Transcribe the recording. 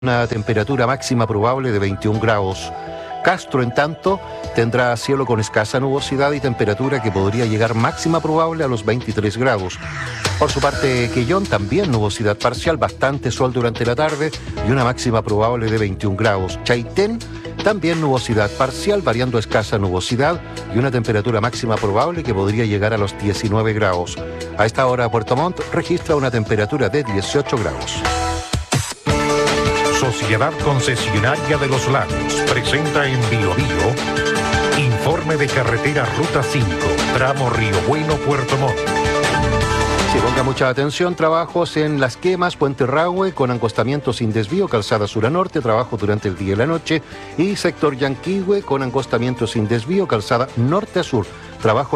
Una temperatura máxima probable de 21 grados. Castro, en tanto, tendrá cielo con escasa nubosidad y temperatura que podría llegar máxima probable a los 23 grados. Por su parte, Quellón, también nubosidad parcial, bastante sol durante la tarde y una máxima probable de 21 grados. Chaitén, también nubosidad parcial, variando escasa nubosidad y una temperatura máxima probable que podría llegar a los 19 grados. A esta hora, Puerto Montt registra una temperatura de 18 grados. Sociedad Concesionaria de los Lagos presenta en Biobío informe de carretera Ruta 5, tramo Río Bueno, Puerto Montt. Se ponga mucha atención, trabajos en Las Quemas, Puente Rahue, con acostamiento sin desvío, calzada sur a norte, trabajo durante el día y la noche, y sector Yanquihue, con acostamiento sin desvío, calzada norte a sur, trabajo